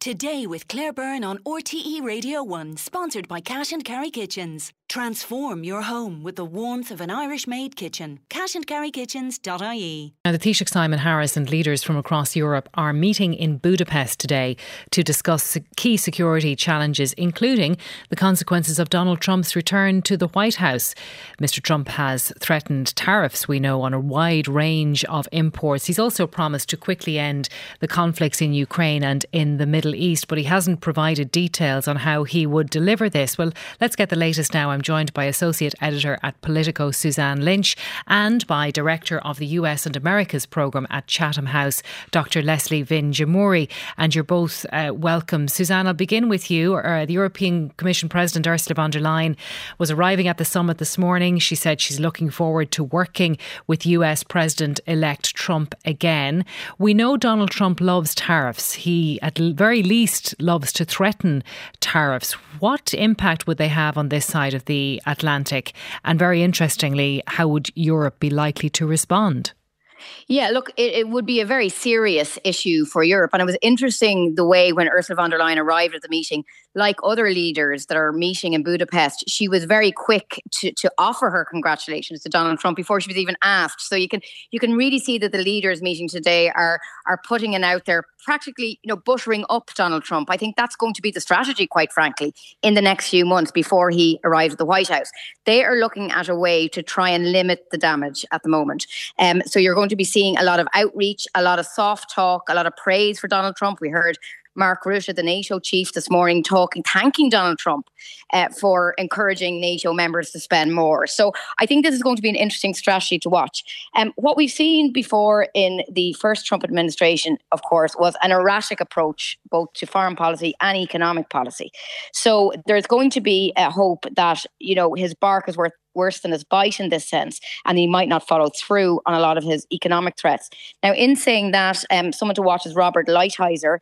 Today with Claire Byrne on RTE Radio 1, sponsored by Cash and Carry Kitchens. Transform your home with the warmth of an Irish-made kitchen. cashandcarrykitchens.ie. Now, the Taoiseach Simon Harris and leaders from across Europe are meeting in Budapest today to discuss key security challenges, including the consequences of Donald Trump's return to the White House. Mr. Trump has threatened tariffs, we know, on a wide range of imports. He's also promised to quickly end the conflicts in Ukraine and in the Middle East, but he hasn't provided details on how he would deliver this. Well, let's get the latest now. I'm joined by Associate Editor at Politico, Suzanne Lynch, and by Director of the US and Americas Programme at Chatham House, Dr. Leslie Vin-Jamuri. And you're both welcome. Suzanne, I'll begin with you. The European Commission President Ursula von der Leyen was arriving at the summit this morning. She said she's looking forward to working with US President-elect Trump again. We know Donald Trump loves tariffs. He, at the very least, loves to threaten tariffs. What impact would they have on this side of the Atlantic? And very interestingly, how would Europe be likely to respond? Yeah, look, it would be a very serious issue for Europe. And it was interesting the way when Ursula von der Leyen arrived at the meeting, like other leaders that are meeting in Budapest, she was very quick to offer her congratulations to Donald Trump before she was even asked. So you can really see that the leaders meeting today are putting it out there, practically, buttering up Donald Trump. I think that's going to be the strategy, quite frankly, in the next few months before he arrives at the White House. They are looking at a way to try and limit the damage at the moment. So you're going to be seeing a lot of outreach, a lot of soft talk, a lot of praise for Donald Trump. We heard Mark Rutte, the NATO chief, this morning thanking Donald Trump for encouraging NATO members to spend more. So I think this is going to be an interesting strategy to watch. What we've seen before in the first Trump administration, of course, was an erratic approach both to foreign policy and economic policy. So there's going to be a hope that, his bark is worse than his bite in this sense, and he might not follow through on a lot of his economic threats. Now, in saying that, someone to watch is Robert Lighthizer,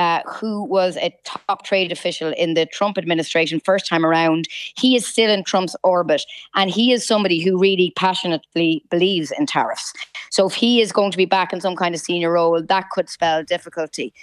who was a top trade official in the Trump administration first time around. He is still in Trump's orbit, and he is somebody who really passionately believes in tariffs. So if he is going to be back in some kind of senior role, that could spell difficulty.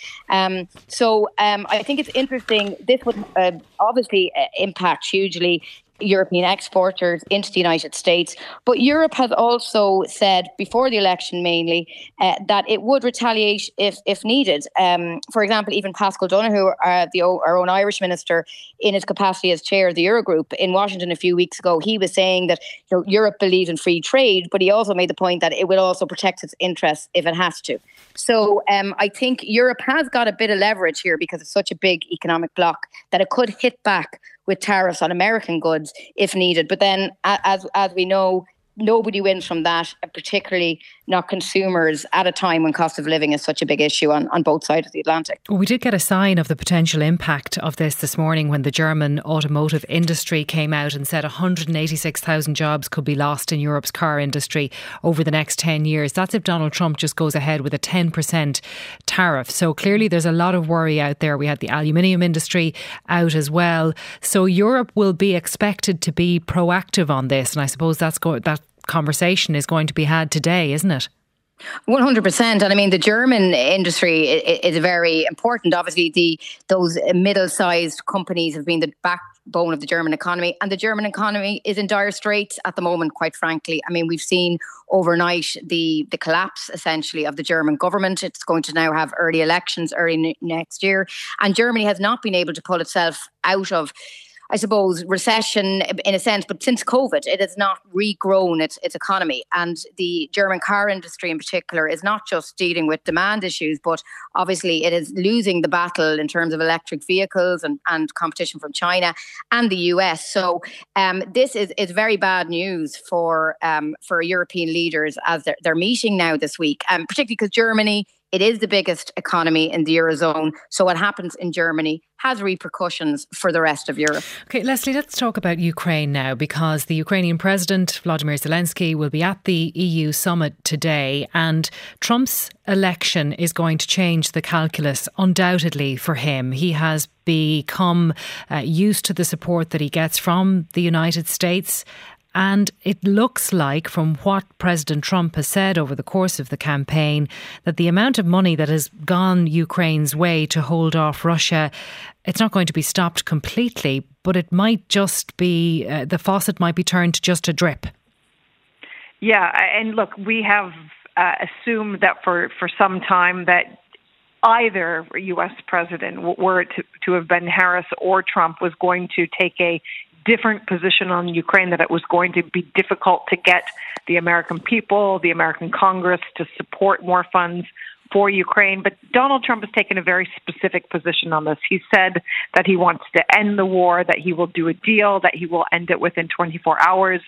I think it's interesting. This would obviously impact hugely European exporters into the United States. But Europe has also said, before the election mainly, that it would retaliate if needed. For example, even Paschal Donohoe, our own Irish minister, in his capacity as chair of the Eurogroup in Washington a few weeks ago, he was saying that Europe believes in free trade, but he also made the point that it will also protect its interests if it has to. So I think Europe has got a bit of leverage here because it's such a big economic bloc that it could hit back with tariffs on American goods if needed. But then, as we know, nobody wins from that, particularly not consumers, at a time when cost of living is such a big issue on both sides of the Atlantic. Well, we did get a sign of the potential impact of this morning when the German automotive industry came out and said 186,000 jobs could be lost in Europe's car industry over the next 10 years. That's if Donald Trump just goes ahead with a 10% tariff. So clearly there's a lot of worry out there. We had the aluminium industry out as well. So Europe will be expected to be proactive on this. And I suppose that conversation is going to be had today, isn't it? 100%. And I mean, the German industry is very important. Obviously, those middle-sized companies have been the backbone of the German economy. And the German economy is in dire straits at the moment, quite frankly. I mean, we've seen overnight the collapse, essentially, of the German government. It's going to now have early elections early next year. And Germany has not been able to pull itself out of, I suppose, recession in a sense, but since COVID, it has not regrown its economy. And the German car industry in particular is not just dealing with demand issues, but obviously it is losing the battle in terms of electric vehicles and competition from China and the US. So this is very bad news for European leaders as they're meeting now this week, particularly because Germany, it is the biggest economy in the Eurozone. So what happens in Germany has repercussions for the rest of Europe. Okay, Leslie, let's talk about Ukraine now, because the Ukrainian President, Volodymyr Zelensky, will be at the EU summit today, and Trump's election is going to change the calculus undoubtedly for him. He has become used to the support that he gets from the United States. And it looks like, from what President Trump has said over the course of the campaign, that the amount of money that has gone Ukraine's way to hold off Russia, it's not going to be stopped completely, but it might just be, the faucet might be turned just a drip. Yeah, and look, we have assumed that for some time that either U.S. president, were it to have been Harris or Trump, was going to take a different position on Ukraine, that it was going to be difficult to get the American people, the American Congress to support more funds for Ukraine. But Donald Trump has taken a very specific position on this. He said that he wants to end the war, that he will do a deal, that he will end it within 24 hours.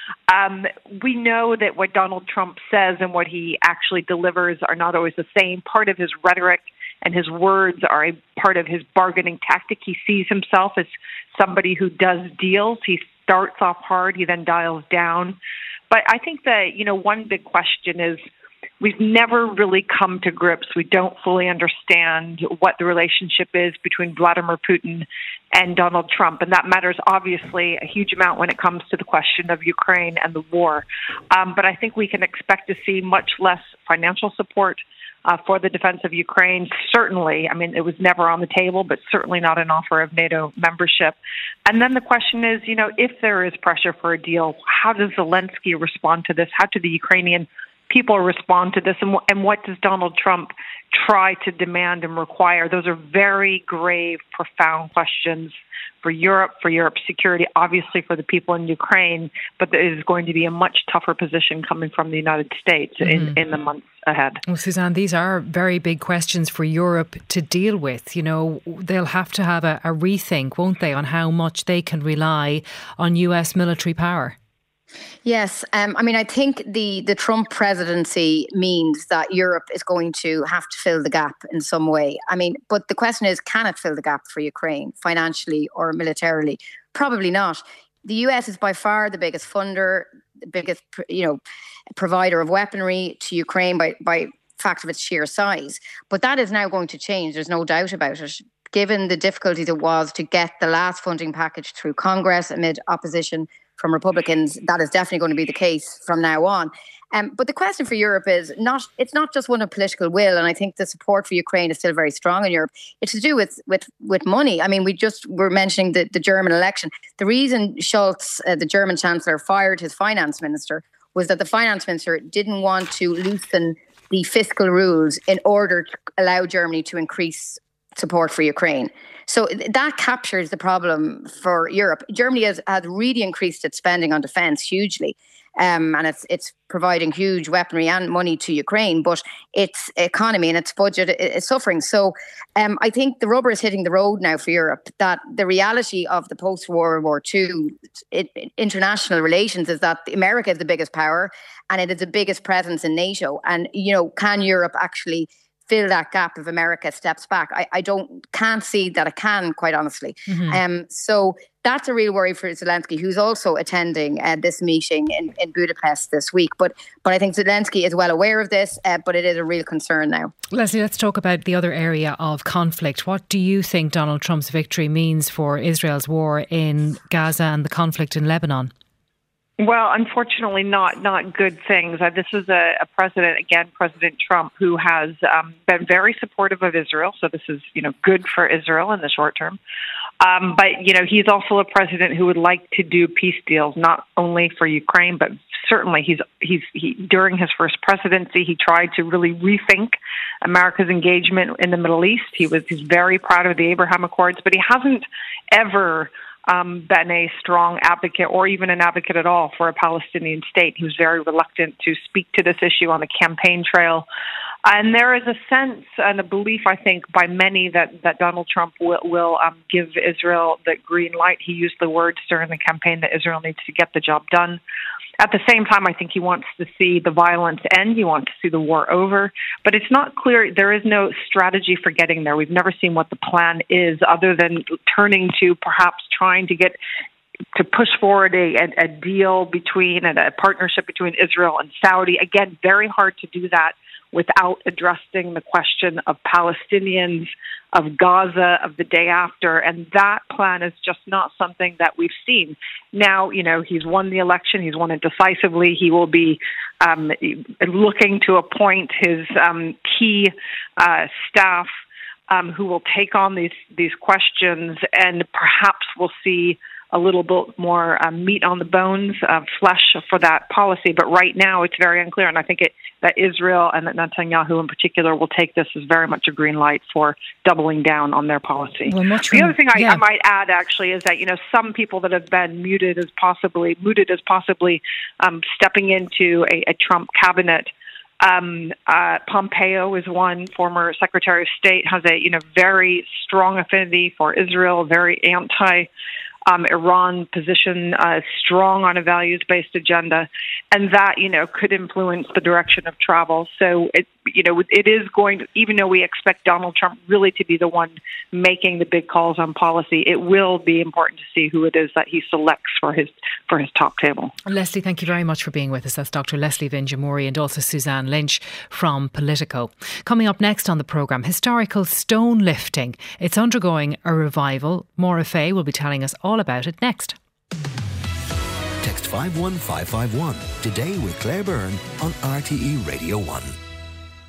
We know that what Donald Trump says and what he actually delivers are not always the same. Part of his rhetoric and his words are a part of his bargaining tactic. He sees himself as somebody who does deals. He starts off hard, he then dials down. But I think that, one big question is, we've never really come to grips. We don't fully understand what the relationship is between Vladimir Putin and Donald Trump. And that matters obviously a huge amount when it comes to the question of Ukraine and the war. But I think we can expect to see much less financial support for the defense of Ukraine. Certainly, it was never on the table, but certainly not an offer of NATO membership. And then the question is, if there is pressure for a deal, how does Zelensky respond to this? How do the Ukrainian people respond to this? And what does Donald Trump try to demand and require? Those are very grave, profound questions for Europe's security, obviously for the people in Ukraine, but it is going to be a much tougher position coming from the United States in the months ahead. Well, Suzanne, these are very big questions for Europe to deal with. They'll have to have a rethink, won't they, on how much they can rely on US military power. Yes. I think the Trump presidency means that Europe is going to have to fill the gap in some way. But the question is, can it fill the gap for Ukraine financially or militarily? Probably not. The US is by far the biggest funder, the biggest, provider of weaponry to Ukraine by fact of its sheer size. But that is now going to change. There's no doubt about it. Given the difficulties it was to get the last funding package through Congress amid opposition from Republicans, that is definitely going to be the case from now on. But the question for Europe is it's not just one of political will, and I think the support for Ukraine is still very strong in Europe. It's to do with money. We just were mentioning the German election. The reason Scholz, the German chancellor, fired his finance minister was that the finance minister didn't want to loosen the fiscal rules in order to allow Germany to increase support for Ukraine. So that captures the problem for Europe. Germany has really increased its spending on defence hugely, and it's providing huge weaponry and money to Ukraine, but its economy and its budget is suffering. So I think the rubber is hitting the road now for Europe, that the reality of the post-World War II international relations is that America is the biggest power and it is the biggest presence in NATO. And, can Europe actually fill that gap if America steps back? I can't see that it can, quite honestly. So that's a real worry for Zelensky, who's also attending this meeting in Budapest this week. But I think Zelensky is well aware of this, but it is a real concern now. Leslie, let's talk about the other area of conflict. What do you think Donald Trump's victory means for Israel's war in Gaza and the conflict in Lebanon? Well, unfortunately, not good things. This is a president, again, President Trump, who has been very supportive of Israel. So this is, good for Israel in the short term. But, he's also a president who would like to do peace deals, not only for Ukraine, but certainly he during his first presidency, he tried to really rethink America's engagement in the Middle East. He's very proud of the Abraham Accords, but he hasn't ever been a strong advocate or even an advocate at all for a Palestinian state. He was very reluctant to speak to this issue on the campaign trail. And there is a sense and a belief, I think, by many that Donald Trump will give Israel the green light. He used the words during the campaign that Israel needs to get the job done. At the same time, I think he wants to see the violence end. He wants to see the war over. But it's not clear. There is no strategy for getting there. We've never seen what the plan is, other than turning to perhaps trying to push forward a deal between and a partnership between Israel and Saudi. Again, very hard to do that without addressing the question of Palestinians, of Gaza, of the day after. And that plan is just not something that we've seen. Now, he's won the election. He's won it decisively. He will be looking to appoint his key staff who will take on these questions, and perhaps we'll see a little bit more meat on the bones, flesh for that policy. But right now, it's very unclear, and I think that Israel and that Netanyahu in particular will take this as very much a green light for doubling down on their policy. Well, the other thing I might add, actually, is that some people that have been mooted as possibly stepping into a Trump cabinet. Pompeo is one, former Secretary of State, has a very strong affinity for Israel, very anti-Iran position, strong on a values-based agenda, and that could influence the direction of travel. So it is going to, even though we expect Donald Trump really to be the one making the big calls on policy, it will be important to see who it is that he selects for his top table. Leslie, thank you very much for being with us. That's Dr. Leslie Vinjamuri and also Suzanne Lynch from Politico. Coming up next on the programme, historical stone lifting. It's undergoing a revival. Maura Fay will be telling us all about it next. Text 51551 today with Claire Byrne on RTE Radio 1.